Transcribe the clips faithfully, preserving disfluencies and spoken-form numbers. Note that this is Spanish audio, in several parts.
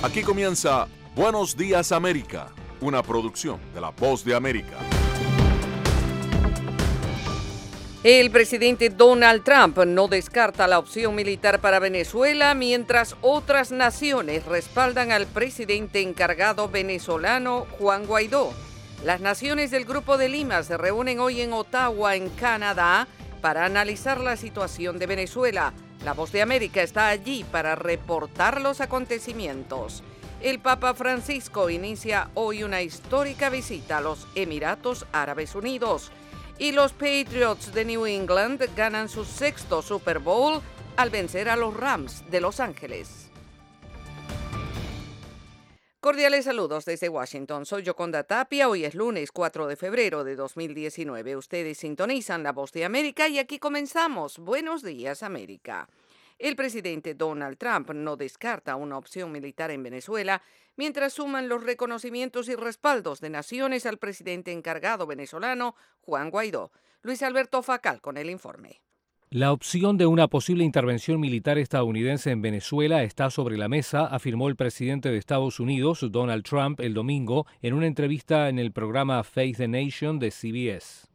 Aquí comienza Buenos Días América, una producción de La Voz de América. El presidente Donald Trump no descarta la opción militar para Venezuela, mientras otras naciones respaldan al presidente encargado venezolano Juan Guaidó. Las naciones del Grupo de Lima se reúnen hoy en Ottawa, en Canadá, para analizar la situación de Venezuela. La Voz de América está allí para reportar los acontecimientos. El Papa Francisco inicia hoy una histórica visita a los Emiratos Árabes Unidos. Y los Patriots de New England ganan su sexto Super Bowl al vencer a los Rams de Los Ángeles. Cordiales saludos desde Washington. Soy Yoconda Tapia. Hoy es lunes cuatro de febrero de dos mil diecinueve. Ustedes sintonizan La Voz de América y aquí comenzamos. Buenos días, América. El presidente Donald Trump no descarta una opción militar en Venezuela, mientras suman los reconocimientos y respaldos de naciones al presidente encargado venezolano, Juan Guaidó. Luis Alberto Facal con el informe. La opción de una posible intervención militar estadounidense en Venezuela está sobre la mesa, afirmó el presidente de Estados Unidos, Donald Trump, el domingo, en una entrevista en el programa Face the Nation de C B S.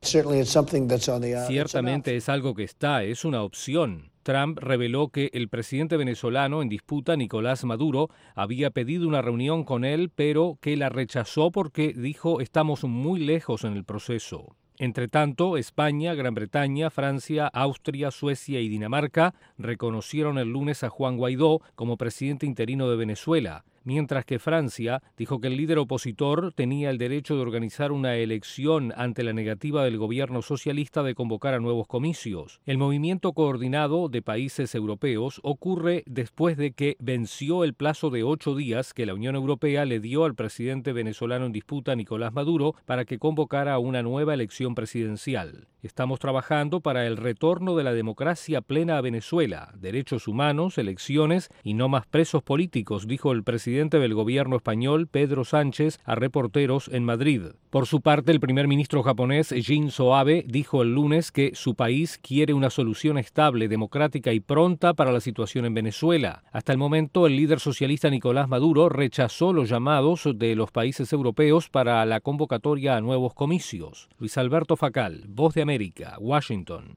Ciertamente es algo que está, es una opción. Trump reveló que el presidente venezolano en disputa, Nicolás Maduro, había pedido una reunión con él, pero que la rechazó porque dijo estamos muy lejos en el proceso. Entre tanto, España, Gran Bretaña, Francia, Austria, Suecia y Dinamarca reconocieron el lunes a Juan Guaidó como presidente interino de Venezuela, mientras que Francia dijo que el líder opositor tenía el derecho de organizar una elección ante la negativa del gobierno socialista de convocar a nuevos comicios. El movimiento coordinado de países europeos ocurre después de que venció el plazo de ocho días que la Unión Europea le dio al presidente venezolano en disputa, Nicolás Maduro, para que convocara una nueva elección presidencial. Estamos trabajando para el retorno de la democracia plena a Venezuela, derechos humanos, elecciones y no más presos políticos, dijo el presidente del gobierno español, Pedro Sánchez, a reporteros en Madrid. Por su parte, el primer ministro japonés, Shinzo Abe, dijo el lunes que su país quiere una solución estable, democrática y pronta para la situación en Venezuela. Hasta el momento, el líder socialista Nicolás Maduro rechazó los llamados de los países europeos para la convocatoria a nuevos comicios. Luis Alberto Facal, Voz de América, Washington.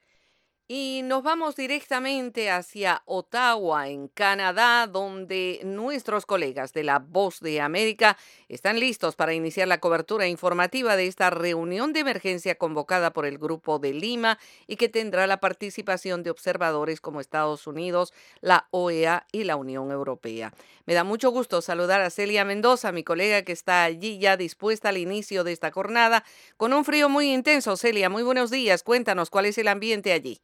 Y nos vamos directamente hacia Ottawa, en Canadá, donde nuestros colegas de La Voz de América están listos para iniciar la cobertura informativa de esta reunión de emergencia convocada por el Grupo de Lima y que tendrá la participación de observadores como Estados Unidos, la O E A y la Unión Europea. Me da mucho gusto saludar a Celia Mendoza, mi colega que está allí ya dispuesta al inicio de esta jornada con un frío muy intenso. Celia, muy buenos días. Cuéntanos cuál es el ambiente allí.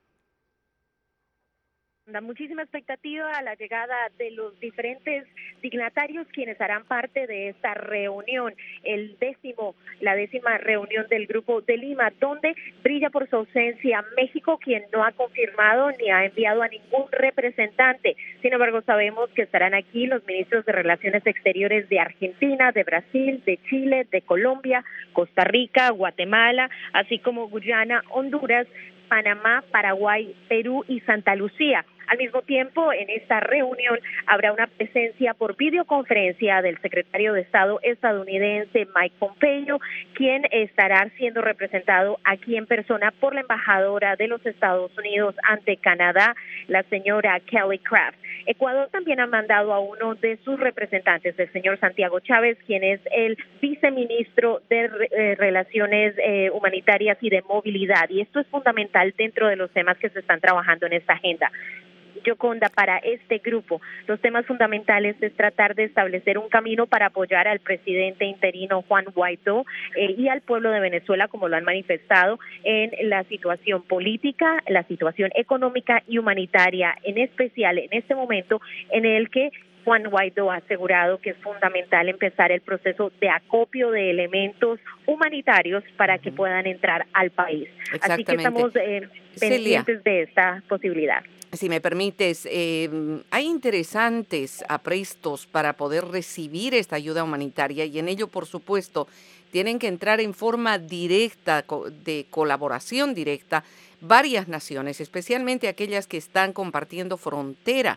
Da muchísima expectativa a la llegada de los diferentes dignatarios quienes harán parte de esta reunión, el décimo, la décima reunión del Grupo de Lima, donde brilla por su ausencia México, quien no ha confirmado ni ha enviado a ningún representante. Sin embargo, sabemos que estarán aquí los ministros de Relaciones Exteriores de Argentina, de Brasil, de Chile, de Colombia, Costa Rica, Guatemala, así como Guyana, Honduras, Panamá, Paraguay, Perú y Santa Lucía. Al mismo tiempo, en esta reunión habrá una presencia por videoconferencia del secretario de Estado estadounidense Mike Pompeo, quien estará siendo representado aquí en persona por la embajadora de los Estados Unidos ante Canadá, la señora Kelly Craft. Ecuador también ha mandado a uno de sus representantes, el señor Santiago Chávez, quien es el viceministro de eh, Relaciones eh, Humanitarias y de Movilidad, y esto es fundamental dentro de los temas que se están trabajando en esta agenda. Yoconda, para este grupo, los temas fundamentales es tratar de establecer un camino para apoyar al presidente interino Juan Guaidó eh, y al pueblo de Venezuela, como lo han manifestado, en la situación política, la situación económica y humanitaria, en especial en este momento en el que Juan Guaidó ha asegurado que es fundamental empezar el proceso de acopio de elementos humanitarios para que puedan entrar al país. Así que estamos eh, pendientes Celia, de esta posibilidad. Si me permites, eh, hay interesantes aprestos para poder recibir esta ayuda humanitaria y en ello, por supuesto, tienen que entrar en forma directa, de colaboración directa, varias naciones, especialmente aquellas que están compartiendo frontera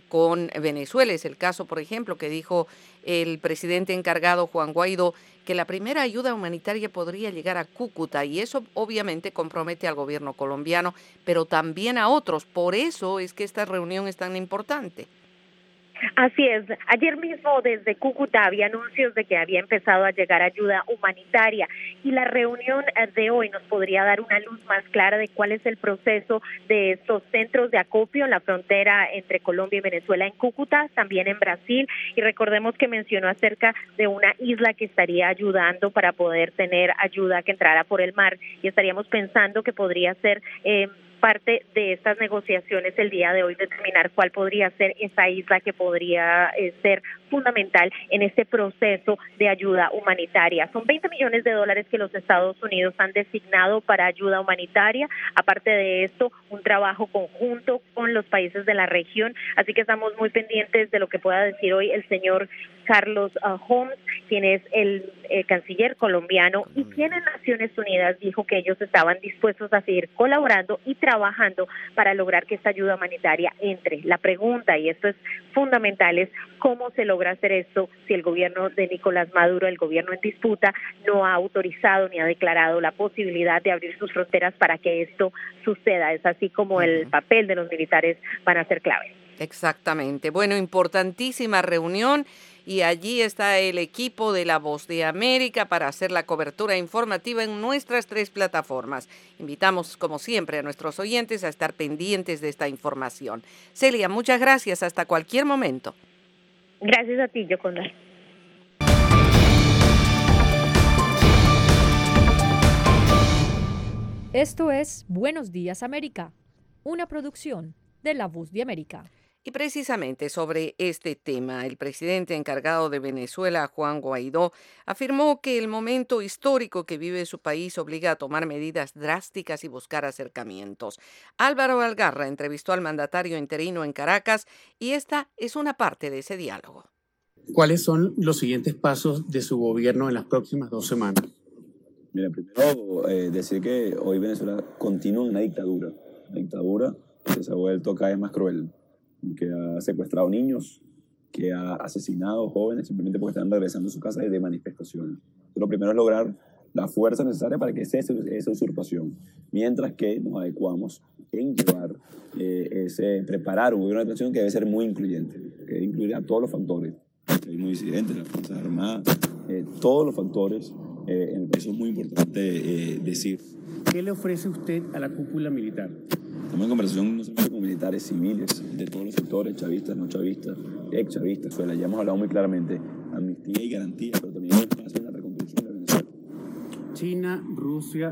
con Venezuela. Es el caso, por ejemplo, que dijo el presidente encargado Juan Guaidó, que la primera ayuda humanitaria podría llegar a Cúcuta, y eso obviamente compromete al gobierno colombiano, pero también a otros. Por eso es que esta reunión es tan importante. Así es. Ayer mismo desde Cúcuta había anuncios de que había empezado a llegar ayuda humanitaria, y la reunión de hoy nos podría dar una luz más clara de cuál es el proceso de estos centros de acopio en la frontera entre Colombia y Venezuela, en Cúcuta, también en Brasil, y recordemos que mencionó acerca de una isla que estaría ayudando para poder tener ayuda que entrara por el mar, y estaríamos pensando que podría ser eh, parte de estas negociaciones el día de hoy, determinar cuál podría ser esa isla que podría eh, ser fundamental en este proceso de ayuda humanitaria. Son veinte millones de dólares que los Estados Unidos han designado para ayuda humanitaria. Aparte de esto, un trabajo conjunto con los países de la región, así que estamos muy pendientes de lo que pueda decir hoy el señor Carlos uh, Holmes, quien es el eh, canciller colombiano, y quien en Naciones Unidas dijo que ellos estaban dispuestos a seguir colaborando y trabajando para lograr que esta ayuda humanitaria entre. La pregunta, y esto es fundamental, es cómo se logra hacer esto si el gobierno de Nicolás Maduro, el gobierno en disputa, no ha autorizado ni ha declarado la posibilidad de abrir sus fronteras para que esto suceda. Es así como el papel de los militares van a ser clave. Exactamente. Bueno, importantísima reunión, y allí está el equipo de La Voz de América para hacer la cobertura informativa en nuestras tres plataformas. Invitamos, como siempre, a nuestros oyentes a estar pendientes de esta información. Celia, muchas gracias. Hasta cualquier momento. Gracias a ti, Yoconda. Esto es Buenos Días América, una producción de La Voz de América. Y precisamente sobre este tema, el presidente encargado de Venezuela, Juan Guaidó, afirmó que el momento histórico que vive su país obliga a tomar medidas drásticas y buscar acercamientos. Álvaro Algarra entrevistó al mandatario interino en Caracas, y esta es una parte de ese diálogo. ¿Cuáles son los siguientes pasos de su gobierno en las próximas dos semanas? Mira, primero eh, decir que hoy Venezuela continúa en una dictadura, una dictadura que se ha vuelto cada vez más cruel, que ha secuestrado niños, que ha asesinado jóvenes simplemente porque están regresando a su casa de manifestaciones. Lo primero es lograr la fuerza necesaria para que cese esa usurpación, mientras que nos adecuamos en llevar, eh, ese, preparar un gobierno de transición que debe ser muy incluyente, que debe incluir a todos los factores, el muy disidente, las Fuerzas Armadas, eh, todos los factores. Eh, en el país es muy importante eh, decir. ¿Qué le ofrece usted a la cúpula militar? Estamos en conversación no solamente con militares civiles de todos los sectores, chavistas, no chavistas, ex chavistas. Ya hemos hablado muy claramente, amnistía y garantía, pero también un espacio en la reconstrucción de Venezuela. China, Rusia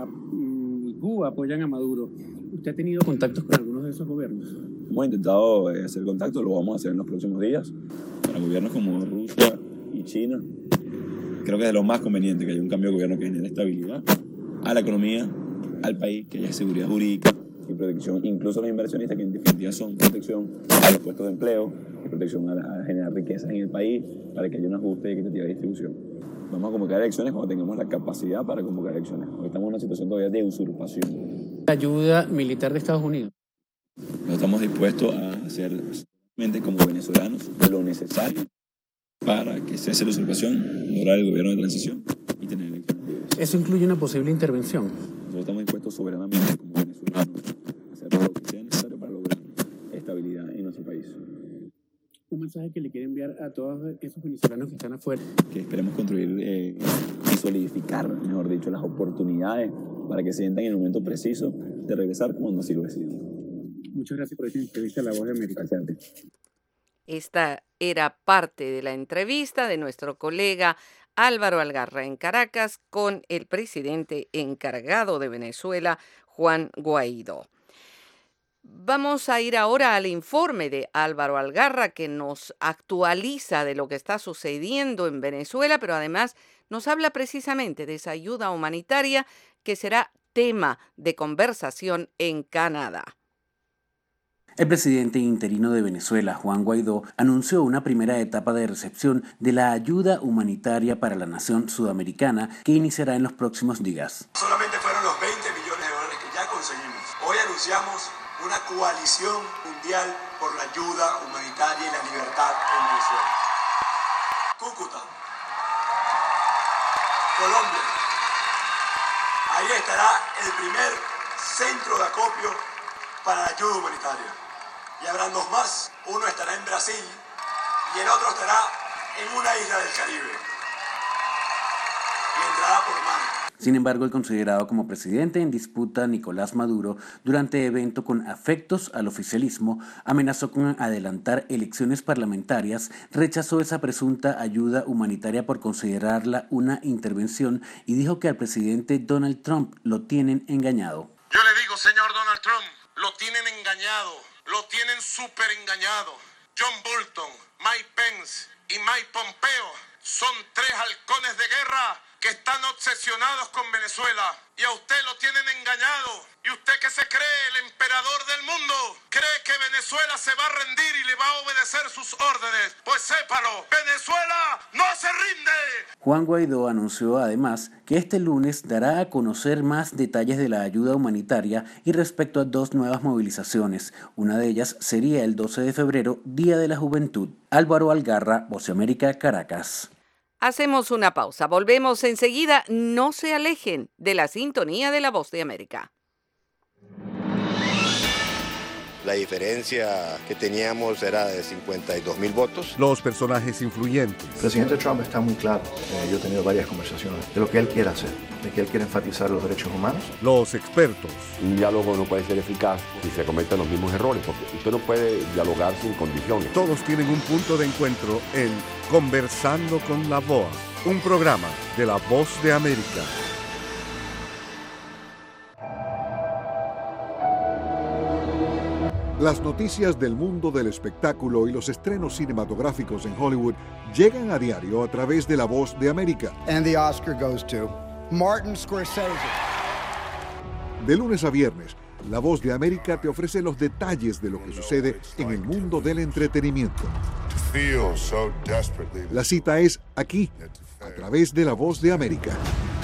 uh, y Cuba apoyan a Maduro. ¿Usted ha tenido contactos con algunos de esos gobiernos? Hemos intentado eh, hacer contacto, lo vamos a hacer en los próximos días. Para gobiernos como Rusia y China, creo que es de lo más conveniente que haya un cambio de gobierno que genere estabilidad a la economía, al país, que haya seguridad jurídica y protección, incluso a los inversionistas, que en definitiva son protección a los puestos de empleo y protección a, la, a generar riquezas en el país para que haya un ajuste de equitativa de distribución. Vamos a convocar elecciones cuando tengamos la capacidad para convocar elecciones. Hoy estamos en una situación todavía de usurpación. ¿Ayuda militar de Estados Unidos? No estamos dispuestos a hacer como venezolanos lo necesario para que cese la usurpación, lograr el gobierno de transición y tener elecciones libres. ¿Eso incluye una posible intervención? Nosotros estamos dispuestos soberanamente como venezolanos a hacer lo que sea necesario para lograr estabilidad en nuestro país. Un mensaje que le quiere enviar a todos esos venezolanos que están afuera. Que esperemos construir eh, y solidificar, mejor dicho, las oportunidades para que se sientan en el momento preciso de regresar cuando así lo decidan. Muchas gracias por esta entrevista a La Voz de América. Esta era parte de la entrevista de nuestro colega Álvaro Algarra en Caracas con el presidente encargado de Venezuela, Juan Guaidó. Vamos a ir ahora al informe de Álvaro Algarra, que nos actualiza de lo que está sucediendo en Venezuela, pero además nos habla precisamente de esa ayuda humanitaria que será tema de conversación en Canadá. El presidente interino de Venezuela, Juan Guaidó, anunció una primera etapa de recepción de la ayuda humanitaria para la nación sudamericana que iniciará en los próximos días. Solamente fueron los veinte millones de dólares que ya conseguimos. Hoy anunciamos una coalición mundial por la ayuda humanitaria y la libertad en Venezuela. Cúcuta, Colombia. Ahí estará el primer centro de acopio para la ayuda humanitaria. Y habrán dos más. Uno estará en Brasil y el otro estará en una isla del Caribe. Y entrará por mar. Sin embargo, el considerado como presidente en disputa Nicolás Maduro, durante evento con afectos al oficialismo, amenazó con adelantar elecciones parlamentarias, rechazó esa presunta ayuda humanitaria por considerarla una intervención y dijo que al presidente Donald Trump lo tienen engañado. Yo le digo, señor Donald Trump, lo tienen engañado, lo tienen súper engañado. John Bolton, Mike Pence y Mike Pompeo son tres halcones de guerra que están obsesionados con Venezuela y a usted lo tienen engañado. Y usted que se cree el emperador del mundo, cree que Venezuela se va a rendir y le va a obedecer sus órdenes. Pues sépalo, Venezuela no se rinde. Juan Guaidó anunció además que este lunes dará a conocer más detalles de la ayuda humanitaria y respecto a dos nuevas movilizaciones. Una de ellas sería el doce de febrero, Día de la Juventud. Álvaro Algarra, Voz de América, Caracas. Hacemos una pausa. Volvemos enseguida. No se alejen de la sintonía de La Voz de América. La diferencia que teníamos era de cincuenta y dos mil votos. Los personajes influyentes. El presidente Trump está muy claro. Eh, yo he tenido varias conversaciones de lo que él quiere hacer, de que él quiere enfatizar los derechos humanos. Los expertos. Un diálogo no puede ser eficaz si se cometen los mismos errores, porque usted no puede dialogar sin condiciones. Todos tienen un punto de encuentro en Conversando con la V O A, un programa de La Voz de América. Las noticias del mundo del espectáculo y los estrenos cinematográficos en Hollywood llegan a diario a través de La Voz de América. And the Oscar goes to Martin Scorsese. De lunes a viernes, La Voz de América te ofrece los detalles de lo que sucede en el mundo del entretenimiento. La cita es aquí, a través de La Voz de América.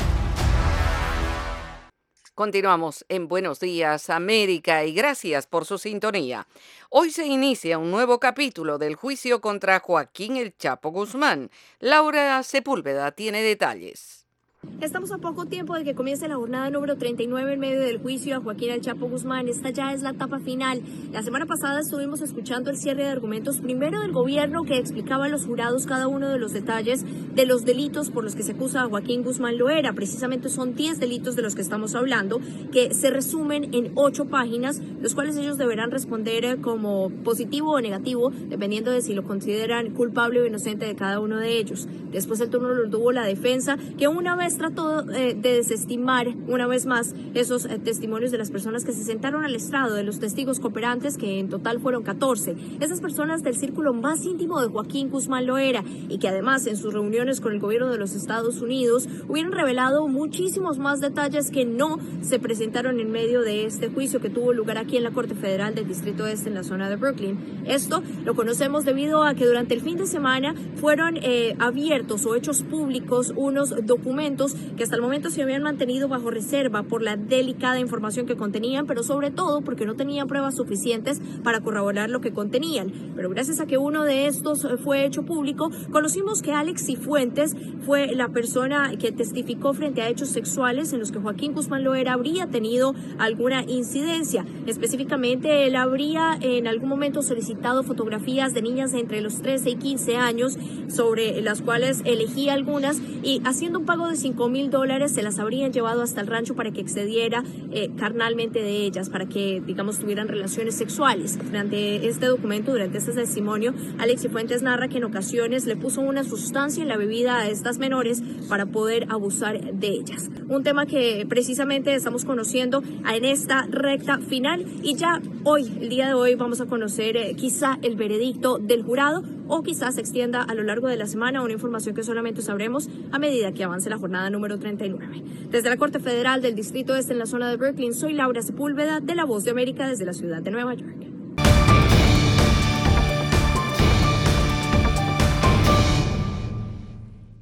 Continuamos en Buenos Días, América, y gracias por su sintonía. Hoy se inicia un nuevo capítulo del juicio contra Joaquín El Chapo Guzmán. Laura Sepúlveda tiene detalles. Estamos a poco tiempo de que comience la jornada número treinta y nueve en medio del juicio a Joaquín El Chapo Guzmán. Esta ya es la etapa final. La semana pasada estuvimos escuchando el cierre de argumentos, primero del gobierno, que explicaba a los jurados cada uno de los detalles de los delitos por los que se acusa a Joaquín Guzmán Loera. Precisamente son diez delitos de los que estamos hablando, que se resumen en ocho páginas, los cuales ellos deberán responder como positivo o negativo, dependiendo de si lo consideran culpable o inocente de cada uno de ellos. Después el turno lo tuvo la defensa, que una vez trató eh, de desestimar una vez más esos eh, testimonios de las personas que se sentaron al estrado, de los testigos cooperantes, que en total fueron catorce. Esas personas del círculo más íntimo de Joaquín Guzmán Loera, y que además en sus reuniones con el gobierno de los Estados Unidos hubieran revelado muchísimos más detalles que no se presentaron en medio de este juicio que tuvo lugar aquí en la Corte Federal del Distrito Este en la zona de Brooklyn. Esto lo conocemos debido a que durante el fin de semana fueron eh, abiertos o hechos públicos unos documentos que hasta el momento se habían mantenido bajo reserva por la delicada información que contenían, pero sobre todo porque no tenían pruebas suficientes para corroborar lo que contenían. Pero gracias a que uno de estos fue hecho público, conocimos que Alex Cifuentes fue la persona que testificó frente a hechos sexuales en los que Joaquín Guzmán Loera habría tenido alguna incidencia. Específicamente, él habría en algún momento solicitado fotografías de niñas de entre los trece y quince años, sobre las cuales elegía algunas, y haciendo un pago de cinco mil dólares se las habrían llevado hasta el rancho para que excediera eh, carnalmente de ellas, para que, digamos, tuvieran relaciones sexuales. Durante este documento, durante este testimonio, Alex Cifuentes narra que en ocasiones le puso una sustancia en la bebida a estas menores para poder abusar de ellas. Un tema que precisamente estamos conociendo en esta recta final, y ya hoy, el día de hoy, vamos a conocer eh, quizá el veredicto del jurado, o quizás se extienda a lo largo de la semana, una información que solamente sabremos a medida que avance la jornada número treinta y nueve. Desde la Corte Federal del Distrito Este en la zona de Brooklyn, soy Laura Sepúlveda de La Voz de América desde la ciudad de Nueva York.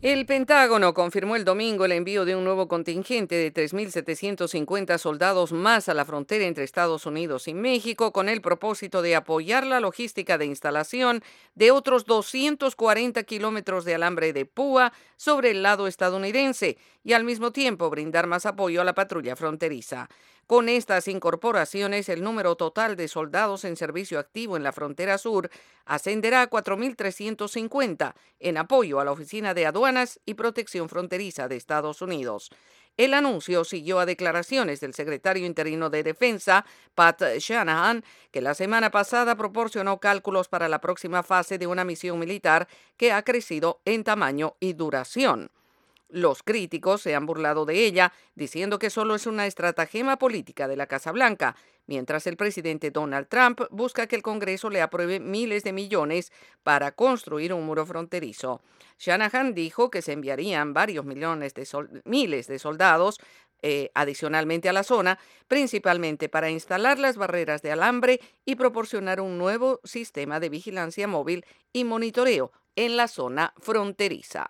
El Pentágono confirmó el domingo el envío de un nuevo contingente de tres mil setecientos cincuenta soldados más a la frontera entre Estados Unidos y México con el propósito de apoyar la logística de instalación de otros doscientos cuarenta kilómetros de alambre de púa sobre el lado estadounidense y al mismo tiempo brindar más apoyo a la patrulla fronteriza. Con estas incorporaciones, el número total de soldados en servicio activo en la frontera sur ascenderá a cuatro mil trescientos cincuenta en apoyo a la Oficina de Aduanas y Protección Fronteriza de Estados Unidos. El anuncio siguió a declaraciones del secretario interino de Defensa, Pat Shanahan, que la semana pasada proporcionó cálculos para la próxima fase de una misión militar que ha crecido en tamaño y duración. Los críticos se han burlado de ella, diciendo que solo es una estratagema política de la Casa Blanca, mientras el presidente Donald Trump busca que el Congreso le apruebe miles de millones para construir un muro fronterizo. Shanahan dijo que se enviarían varios millones de sol- miles de soldados eh, adicionalmente a la zona, principalmente para instalar las barreras de alambre y proporcionar un nuevo sistema de vigilancia móvil y monitoreo en la zona fronteriza.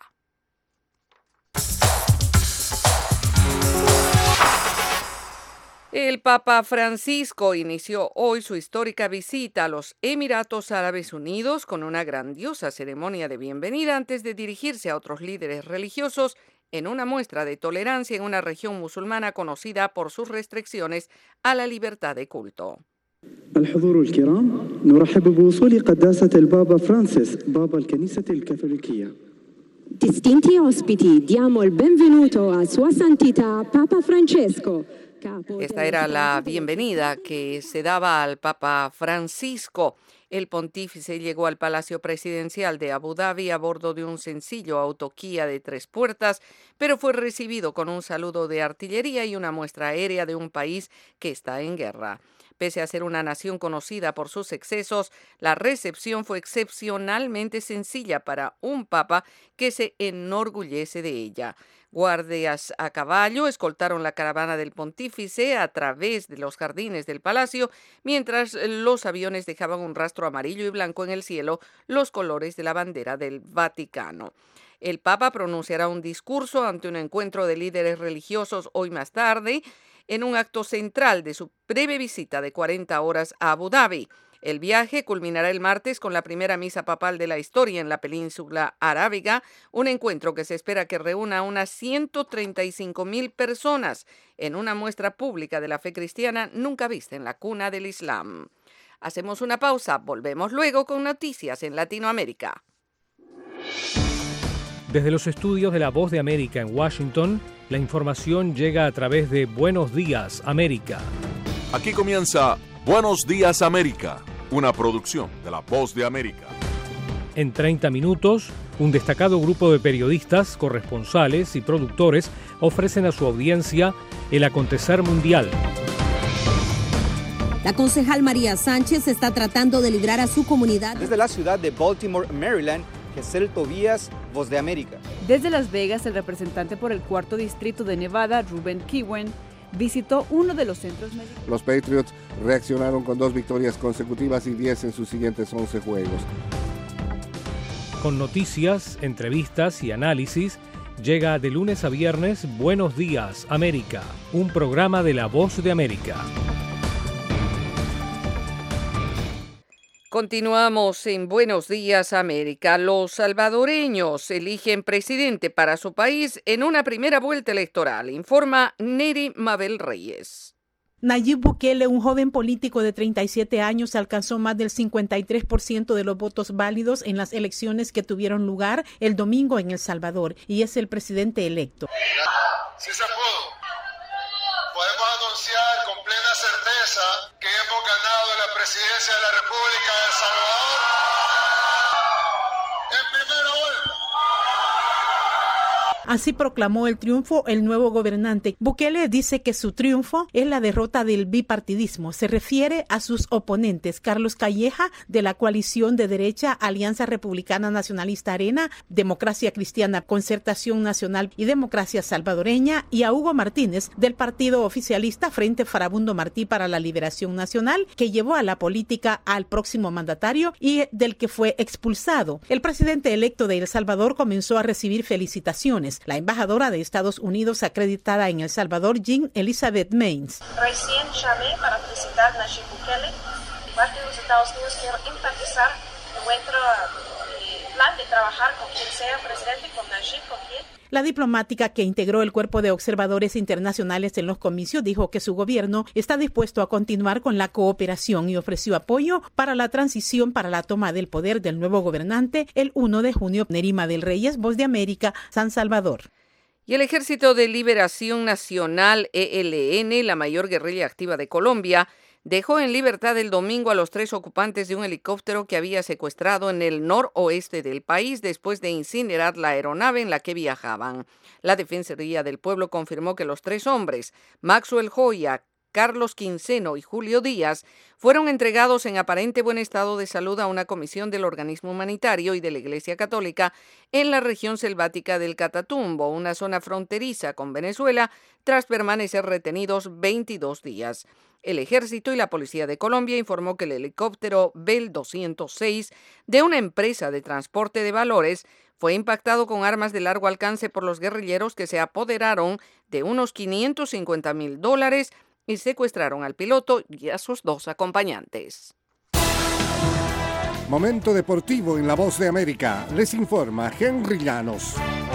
El Papa Francisco inició hoy su histórica visita a los Emiratos Árabes Unidos con una grandiosa ceremonia de bienvenida antes de dirigirse a otros líderes religiosos en una muestra de tolerancia en una región musulmana conocida por sus restricciones a la libertad de culto. الحضور الكرام نرحب بوصول قداسة البابا فرانسيس بابا الكنيسة الكاثوليكية. Distinti ospiti, diamo il benvenuto a Sua Santità Papa Francesco. Esta era la bienvenida que se daba al Papa Francisco. El pontífice llegó al Palacio Presidencial de Abu Dhabi a bordo de un sencillo auto Kia de tres puertas, pero fue recibido con un saludo de artillería y una muestra aérea de un país que está en guerra. Pese a ser una nación conocida por sus excesos, la recepción fue excepcionalmente sencilla para un papa que se enorgullece de ella. Guardias a caballo escoltaron la caravana del pontífice a través de los jardines del palacio, mientras los aviones dejaban un rastro amarillo y blanco en el cielo, los colores de la bandera del Vaticano. El Papa pronunciará un discurso ante un encuentro de líderes religiosos hoy más tarde, en un acto central de su breve visita de cuarenta horas a Abu Dhabi. El viaje culminará el martes con la primera misa papal de la historia en la península arábiga, un encuentro que se espera que reúna a unas ciento treinta y cinco mil personas en una muestra pública de la fe cristiana nunca vista en la cuna del Islam. Hacemos una pausa, volvemos luego con noticias en Latinoamérica. Desde los estudios de La Voz de América en Washington, la información llega a través de Buenos Días, América. Aquí comienza Buenos Días, América, una producción de La Voz de América. En treinta minutos, un destacado grupo de periodistas, corresponsales y productores ofrecen a su audiencia el acontecer mundial. La concejal María Sánchez está tratando de librar a su comunidad. Desde la ciudad de Baltimore, Maryland, Gesel Tobías, Voz de América. Desde Las Vegas, el representante por el cuarto distrito de Nevada, Ruben Kiwen, visitó uno de los centros médicos. Los Patriots reaccionaron con dos victorias consecutivas y diez en sus siguientes once juegos. Con noticias, entrevistas y análisis, llega de lunes a viernes Buenos Días, América, un programa de La Voz de América. Continuamos en Buenos Días, América. Los salvadoreños eligen presidente para su país en una primera vuelta electoral, informa Neri Mabel Reyes. Nayib Bukele, un joven político de treinta y siete años, alcanzó más del cincuenta y tres por ciento de los votos válidos en las elecciones que tuvieron lugar el domingo en El Salvador y es el presidente electo. Si se pudo, podemos anunciar con plena certeza que hemos ganado la presidencia de la República de El Salvador en primera vuelta. Así proclamó el triunfo el nuevo gobernante. Bukele dice que su triunfo es la derrota del bipartidismo. Se refiere a sus oponentes, Carlos Calleja, de la coalición de derecha Alianza Republicana Nacionalista Arena, Democracia Cristiana, Concertación Nacional y Democracia Salvadoreña, y a Hugo Martínez, del partido oficialista Frente Farabundo Martí para la Liberación Nacional, que llevó a la política al próximo mandatario y del que fue expulsado. El presidente electo de El Salvador comenzó a recibir felicitaciones. La embajadora de Estados Unidos acreditada en El Salvador, Jean Elizabeth Mains. Recién llamé para felicitar a Nayib Bukele. De parte de los Estados Unidos quiero enfatizar nuestro eh, plan de trabajar con quien sea presidente, con Nayib, con quien. La diplomática que integró el cuerpo de observadores internacionales en los comicios dijo que su gobierno está dispuesto a continuar con la cooperación y ofreció apoyo para la transición para la toma del poder del nuevo gobernante el primero de junio. Nerima del Reyes, Voz de América, San Salvador. Y el Ejército de Liberación Nacional, E L N, la mayor guerrilla activa de Colombia, dejó en libertad el domingo a los tres ocupantes de un helicóptero que había secuestrado en el noroeste del país después de incinerar la aeronave en la que viajaban. La Defensoría del Pueblo confirmó que los tres hombres, Maxwell Joya, Carlos Quinceno y Julio Díaz, fueron entregados en aparente buen estado de salud a una comisión del organismo humanitario y de la Iglesia Católica en la región selvática del Catatumbo, una zona fronteriza con Venezuela, tras permanecer retenidos veintidós días. El Ejército y la Policía de Colombia informó que el helicóptero Bell doscientos seis de una empresa de transporte de valores fue impactado con armas de largo alcance por los guerrilleros que se apoderaron de unos quinientos cincuenta mil dólares y secuestraron al piloto y a sus dos acompañantes. Momento deportivo en La Voz de América. Les informa Henry Llanos.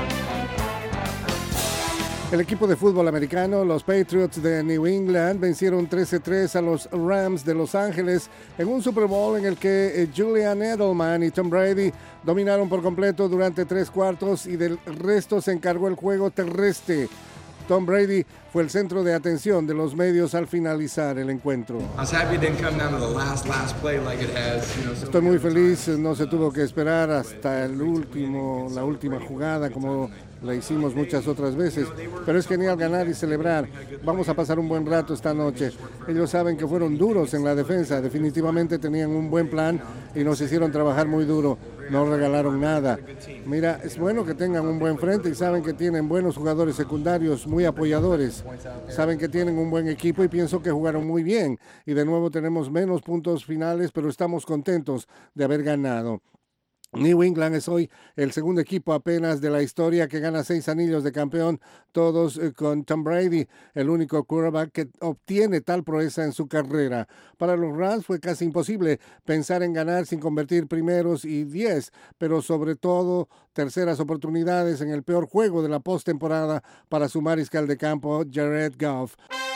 El equipo de fútbol americano, los Patriots de New England, vencieron trece a tres a los Rams de Los Ángeles en un Super Bowl en el que Julian Edelman y Tom Brady dominaron por completo durante tres cuartos y del resto se encargó el juego terrestre. Tom Brady fue el centro de atención de los medios al finalizar el encuentro. Estoy muy feliz, no se tuvo que esperar hasta el último, la última jugada como la hicimos muchas otras veces, pero es genial ganar y celebrar. Vamos a pasar un buen rato esta noche. Ellos saben que fueron duros en la defensa, definitivamente tenían un buen plan y nos hicieron trabajar muy duro, no regalaron nada. Mira, es bueno que tengan un buen frente y saben que tienen buenos jugadores secundarios, muy apoyadores. Saben que tienen un buen equipo y pienso que jugaron muy bien. Y de nuevo tenemos menos puntos finales, pero estamos contentos de haber ganado. New England es hoy el segundo equipo apenas de la historia que gana seis anillos de campeón, todos eh, con Tom Brady, el único quarterback que obtiene tal proeza en su carrera. Para los Rams fue casi imposible pensar en ganar sin convertir primeros y diez, pero sobre todo terceras oportunidades en el peor juego de la postemporada para su mariscal de campo, Jared Goff.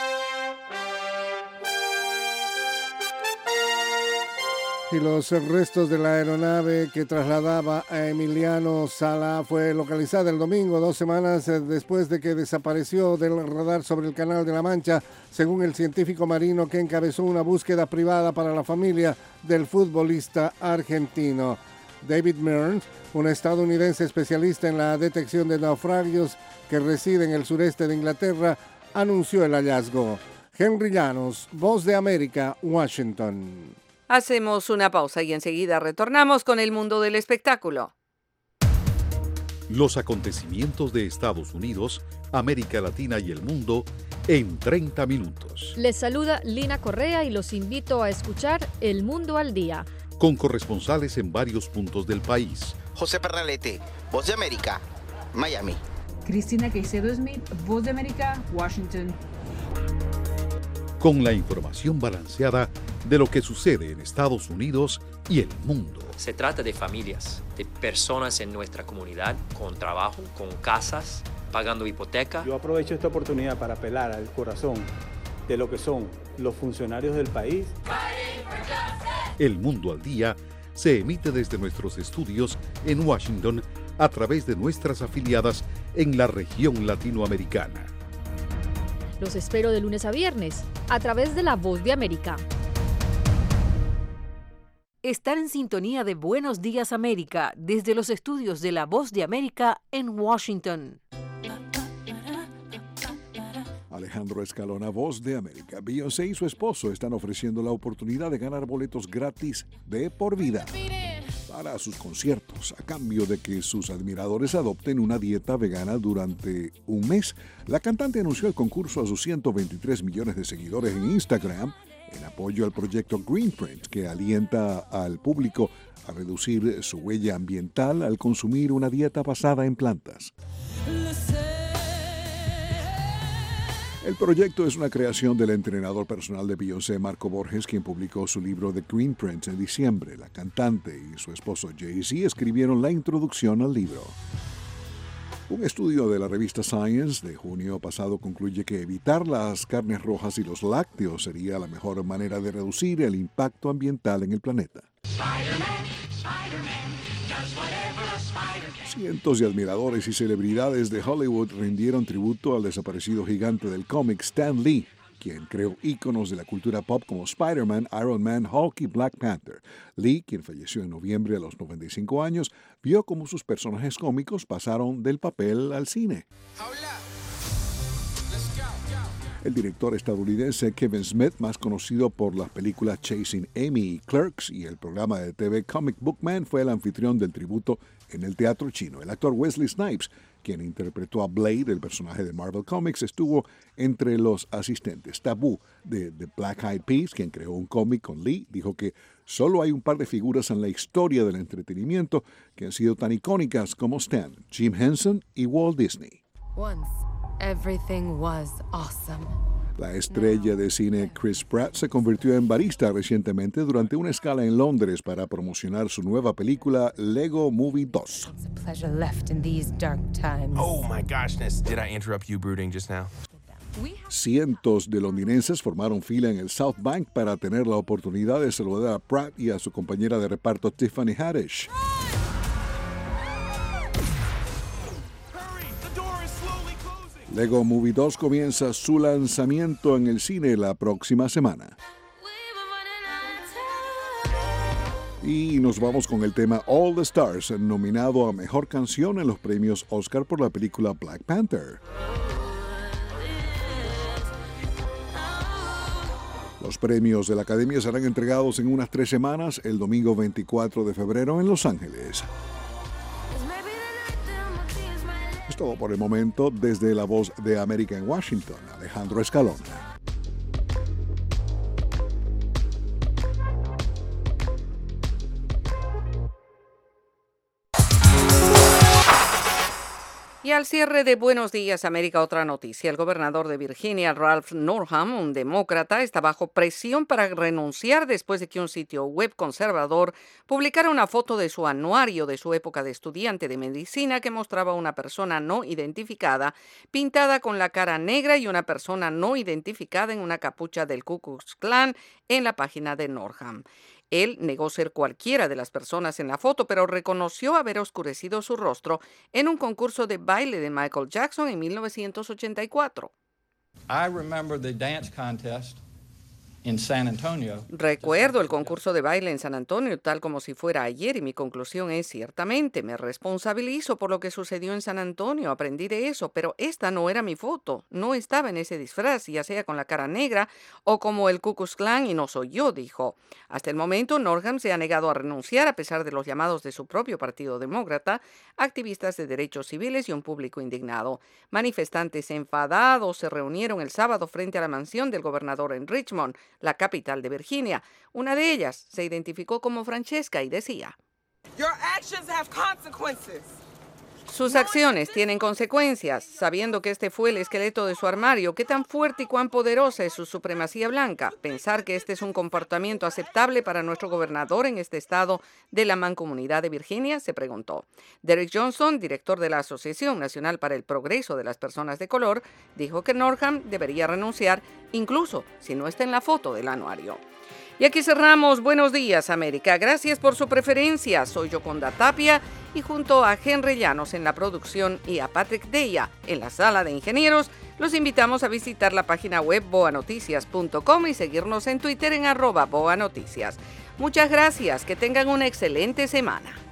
Y los restos de la aeronave que trasladaba a Emiliano Sala fue localizada el domingo, dos semanas después de que desapareció del radar sobre el Canal de la Mancha, según el científico marino que encabezó una búsqueda privada para la familia del futbolista argentino. David Mearns, un estadounidense especialista en la detección de naufragios que reside en el sureste de Inglaterra, anunció el hallazgo. Henry Llanos, Voz de América, Washington. Hacemos una pausa y enseguida retornamos con el mundo del espectáculo. Los acontecimientos de Estados Unidos, América Latina y el mundo en treinta minutos. Les saluda Lina Correa y los invito a escuchar El Mundo al Día. Con corresponsales en varios puntos del país. José Pernalete, Voz de América, Miami. Cristina Caicedo Smith, Voz de América, Washington. Con la información balanceada de lo que sucede en Estados Unidos y el mundo. Se trata de familias, de personas en nuestra comunidad con trabajo, con casas, pagando hipoteca. Yo aprovecho esta oportunidad para apelar al corazón de lo que son los funcionarios del país. El Mundo al Día se emite desde nuestros estudios en Washington a través de nuestras afiliadas en la región latinoamericana. Los espero de lunes a viernes a través de La Voz de América. Están en sintonía de Buenos Días América desde los estudios de La Voz de América en Washington. Alejandro Escalona, Voz de América. Beyoncé y su esposo están ofreciendo la oportunidad de ganar boletos gratis de por vida para sus conciertos, a cambio de que sus admiradores adopten una dieta vegana durante un mes. La cantante anunció el concurso a sus ciento veintitrés millones de seguidores en Instagram en apoyo al proyecto Greenprint, que alienta al público a reducir su huella ambiental al consumir una dieta basada en plantas. El proyecto es una creación del entrenador personal de Beyoncé, Marco Borges, quien publicó su libro The Greenprint en diciembre. La cantante y su esposo Jay-Z escribieron la introducción al libro. Un estudio de la revista Science de junio pasado concluye que evitar las carnes rojas y los lácteos sería la mejor manera de reducir el impacto ambiental en el planeta. Cientos de admiradores y celebridades de Hollywood rindieron tributo al desaparecido gigante del cómic Stan Lee, quien creó íconos de la cultura pop como Spider-Man, Iron Man, Hulk y Black Panther. Lee, quien falleció en noviembre a los noventa y cinco años, vio cómo sus personajes cómicos pasaron del papel al cine. El director estadounidense Kevin Smith, más conocido por las películas Chasing Amy y Clerks y el programa de T V Comic Book Man, fue el anfitrión del tributo en el Teatro Chino. El actor Wesley Snipes, quien interpretó a Blade, el personaje de Marvel Comics, estuvo entre los asistentes. Taboo, de The Black Eyed Peas, quien creó un cómic con Lee, dijo que solo hay un par de figuras en la historia del entretenimiento que han sido tan icónicas como Stan, Jim Henson y Walt Disney. Once, everything was awesome. La estrella de cine Chris Pratt se convirtió en barista recientemente durante una escala en Londres para promocionar su nueva película Lego Movie dos. Oh my goshness, did I interrupt you brooding just now? Cientos de londinenses formaron fila en el South Bank para tener la oportunidad de saludar a Pratt y a su compañera de reparto Tiffany Haddish. Lego Movie dos comienza su lanzamiento en el cine la próxima semana. Y nos vamos con el tema All the Stars, nominado a Mejor Canción en los premios Oscar por la película Black Panther. Los premios de la Academia serán entregados en unas tres semanas, el domingo veinticuatro de febrero en Los Ángeles. Es todo por el momento. Desde La Voz de América en Washington, Alejandro Escalona. Y al cierre de Buenos Días América, otra noticia. El gobernador de Virginia, Ralph Northam, un demócrata, está bajo presión para renunciar después de que un sitio web conservador publicara una foto de su anuario de su época de estudiante de medicina que mostraba a una persona no identificada pintada con la cara negra y una persona no identificada en una capucha del Ku Klux Klan en la página de Northam. Él negó ser cualquiera de las personas en la foto, pero reconoció haber oscurecido su rostro en un concurso de baile de Michael Jackson en mil novecientos ochenta y cuatro. I remember the dance contest in San Antonio. Recuerdo el concurso de baile en San Antonio tal como si fuera ayer y mi conclusión es ciertamente me responsabilizo por lo que sucedió en San Antonio, aprendí de eso, pero esta no era mi foto, no estaba en ese disfraz, ya sea con la cara negra o como el Ku Klux Klan y no soy yo, dijo. Hasta el momento, Northam se ha negado a renunciar a pesar de los llamados de su propio partido demócrata, activistas de derechos civiles y un público indignado. Manifestantes enfadados se reunieron el sábado frente a la mansión del gobernador en Richmond, la capital de Virginia. Una de ellas se identificó como Francesca y decía: Your actions have consequences. Sus acciones tienen consecuencias. Sabiendo que este fue el esqueleto de su armario, ¿qué tan fuerte y cuán poderosa es su supremacía blanca? Pensar que este es un comportamiento aceptable para nuestro gobernador en este estado de la Mancomunidad de Virginia, se preguntó. Derek Johnson, director de la Asociación Nacional para el Progreso de las Personas de Color, dijo que Northam debería renunciar, incluso si no está en la foto del anuario. Y aquí cerramos Buenos Días América. Gracias por su preferencia. Soy Yoconda Tapia y junto a Henry Llanos en la producción y a Patrick Deya en la sala de ingenieros, los invitamos a visitar la página web boa noticias punto com y seguirnos en Twitter en arroba boanoticias. Muchas gracias. Que tengan una excelente semana.